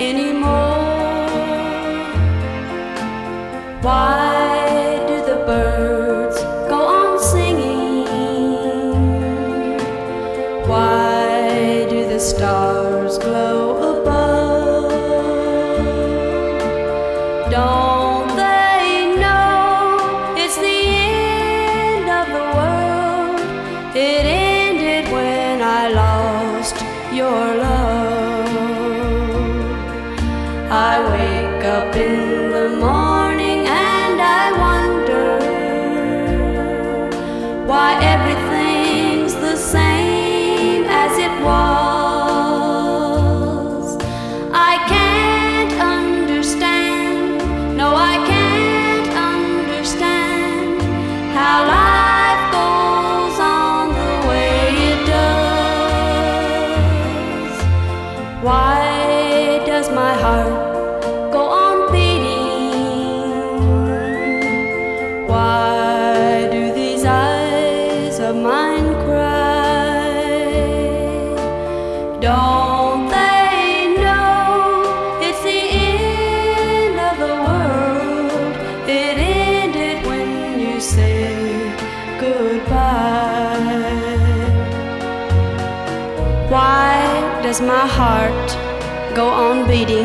anymore. Why do the birds go on singing? Why do the stars glow above? Don't they know it's the end of the world? It ended when I lost your love. I wake up in the morning and I wonder why everything's the same as it was. I can't understand, no, I can't understand how life goes on the way it does. Why does my heart go on beating? Why do these eyes of mine cry? Don't they know it's the end of the world? It ended when you said goodbye. Why does my heart go on beating?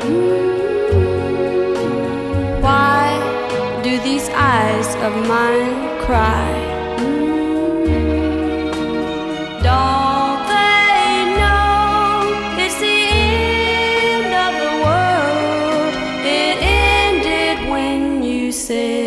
Why do these eyes of mine cry? Don't they know it's the end of the world? It ended when you said